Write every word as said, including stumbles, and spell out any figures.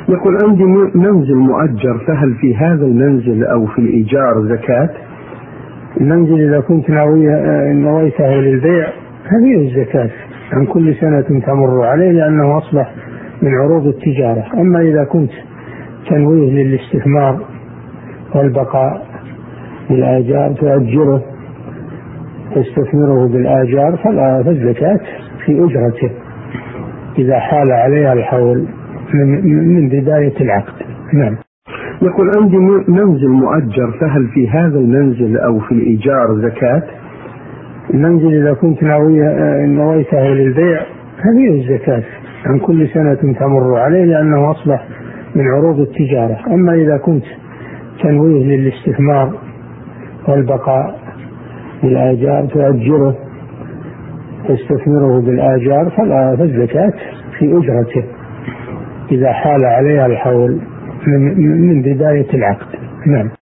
يقول عندي منزل مؤجر، فهل في هذا المنزل أو في الإيجار زكاة؟ المنزل إذا كنت نويته للبيع هذه الزكاة عن كل سنة تمر عليه لأنه أصبح من عروض التجارة. أما إذا كنت تنويه للاستثمار والبقاء بالآجار تؤجره تستثمره بالآجار فالزكاة في أجرته إذا حال عليها الحول من, من بداية العقد. نعم. يقول عندي منزل مؤجر، فهل في هذا المنزل أو في الإيجار زكاة؟ المنزل إذا كنت نويته للبيع هذه الزكاة عن كل سنة تمر عليه لأنه أصبح من عروض التجارة. أما إذا كنت تنويه للاستثمار والبقاء بالآجار تؤجره تستثمره بالآجار فالزكاة في أجرته إذا حال عليها الحول من, من بداية العقد. نعم.